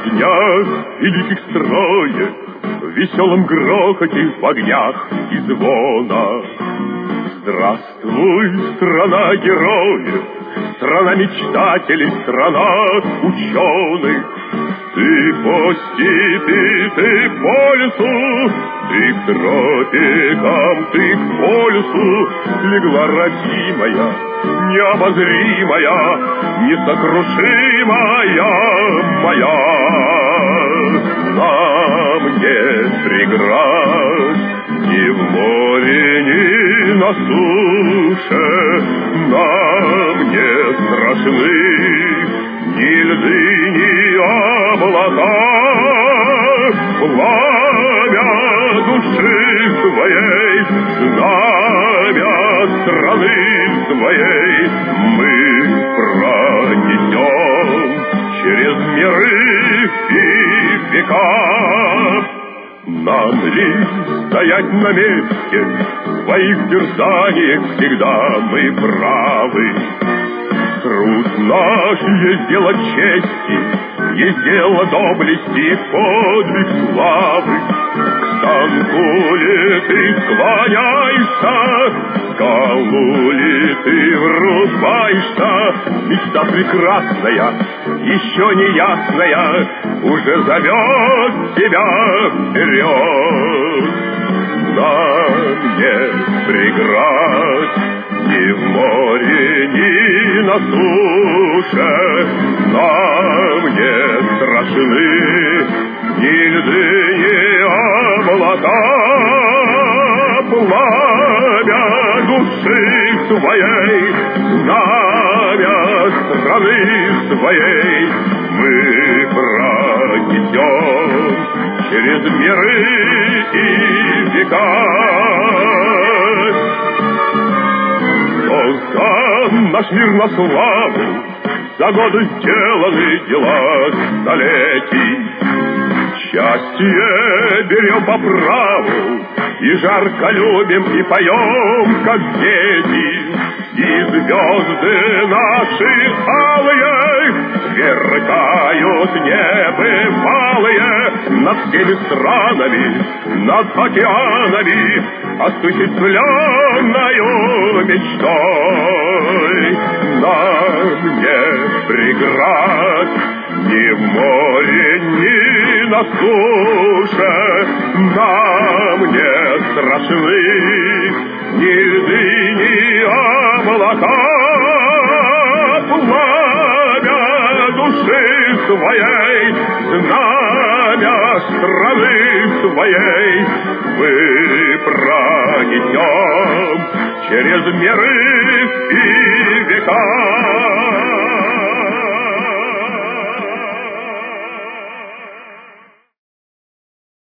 днях великих строек, в веселом грохоте, в огнях и звонах. Здравствуй, страна героев, страна мечтателей, страна ученых. Ты по степи, ты по лесу, ты к тропикам, ты к полюсу легла родимая, необозримая, несокрушимая моя. Нам не преград ни в море, ни на суше, нам не страшны ни льды, ни облака. Пламя души своей, знамя страны своей мы пронесем через миры и века. Нам ли стоять на месте, в своих терзаниях всегда мы правы. Труд наш есть дело чести, есть дело доблести, подвиг славы. К станку ли ты склоняешься, скалу ли ты врубаешься? Мечта прекрасная, еще не ясная, уже зовет тебя вперед. Нам не преград ни в море, ни на суше, нам не страшны ни льды, ни облака. Пламя души своей, знамя страны своей мы пронесем через миры и века. Создан наш мир на славу, за годы сделаны дела столетий. Счастье берем по праву, и жарко любим, и поем, как дети. И звезды наши алые сверкают небывалые над всеми странами, над океанами, осуществленною мечтой. Нам не преград ни в море, ни на суше, нам не страшны ни льды, ни облака. Пламя души своей, знамя страны своей мы пронесем через миры и века.